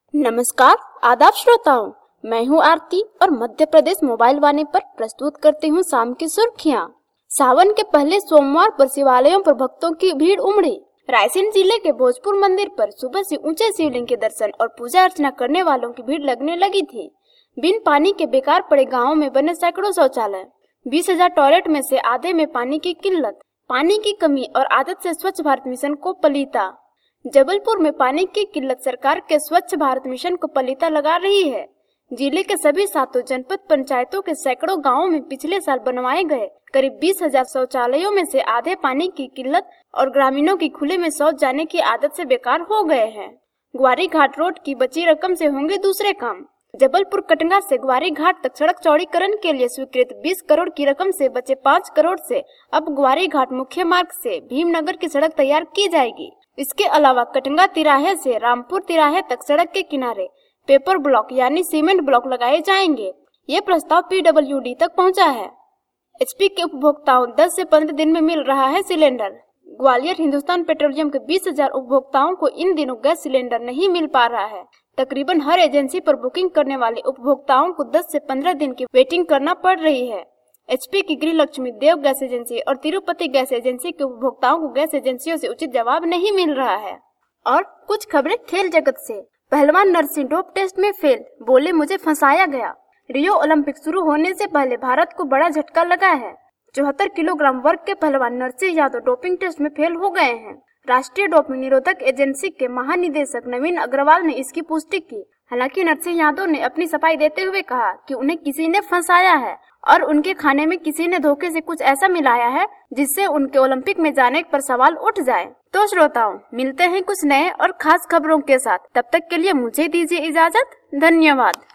नमस्कार, आदाब श्रोताओं। मैं हूं आरती और मध्य प्रदेश मोबाइल वाणी पर प्रस्तुत करती हूं शाम की सुर्खियां। सावन के पहले सोमवार पर शिवालयों पर भक्तों की भीड़ उमड़ी। रायसेन जिले के भोजपुर मंदिर पर सुबह से ऊंचे शिवलिंग के दर्शन और पूजा अर्चना करने वालों की भीड़ लगने लगी थी। बिन पानी के बेकार पड़े गाँवों में बने सैकड़ों शौचालय, 20,000 टॉयलेट में से आधे में पानी की किल्लत, पानी की कमी और आदत से स्वच्छ भारत मिशन को पलीता। जबलपुर में पानी की किल्लत सरकार के स्वच्छ भारत मिशन को पलीता लगा रही है। जिले के सभी 7 जनपद पंचायतों के सैकड़ों गांवों में पिछले साल बनवाए गए करीब 20,000 शौचालयों में से आधे पानी की किल्लत और ग्रामीणों की खुले में शौच जाने की आदत से बेकार हो गए हैं। ग्वारी घाट रोड की बची रकम से होंगे दूसरे काम। जबलपुर कटंगा से ग्वारी घाट तक सड़क चौड़ीकरण के लिए स्वीकृत 20 करोड़ की रकम से बचे 5 करोड़ से अब ग्वारी घाट मुख्य मार्ग से भीमनगर की सड़क तैयार की जाएगी। इसके अलावा कटंगा तिराहे से रामपुर तिराहे तक सड़क के किनारे पेपर ब्लॉक यानी सीमेंट ब्लॉक लगाए जाएंगे। ये प्रस्ताव PWD तक पहुंचा है। HP के उपभोक्ताओं 10 से 15 दिन में मिल रहा है सिलेंडर। ग्वालियर हिंदुस्तान पेट्रोलियम के 20,000 उपभोक्ताओं को इन दिनों गैस सिलेंडर नहीं मिल पा रहा है। तकरीबन हर एजेंसी पर बुकिंग करने वाले उपभोक्ताओं को 10 से 15 दिन की वेटिंग करना पड़ रही है। HP की गृहलक्ष्मी देव गैस एजेंसी और तिरुपति गैस एजेंसी के उपभोक्ताओं को गैस एजेंसियों से उचित जवाब नहीं मिल रहा है। और कुछ खबरें खेल जगत से। पहलवान नरसिंह डोप टेस्ट में फेल, बोले मुझे फंसाया गया। रियो ओलंपिक शुरू होने से पहले भारत को बड़ा झटका लगा है। 74 किलोग्राम वर्ग के पहलवान नरसिंह यादव डोपिंग टेस्ट में फेल हो गए हैं। राष्ट्रीय डोपिंग निरोधक एजेंसी के महानिदेशक नवीन अग्रवाल ने इसकी पुष्टि की। हालांकि नरसिंह यादव ने अपनी सफाई देते हुए कहा कि उन्हें किसी ने फंसाया है और उनके खाने में किसी ने धोखे से कुछ ऐसा मिलाया है जिससे उनके ओलंपिक में जाने पर सवाल उठ जाए। तो श्रोताओं, मिलते हैं कुछ नए और खास खबरों के साथ। तब तक के लिए मुझे दीजिए इजाजत। धन्यवाद।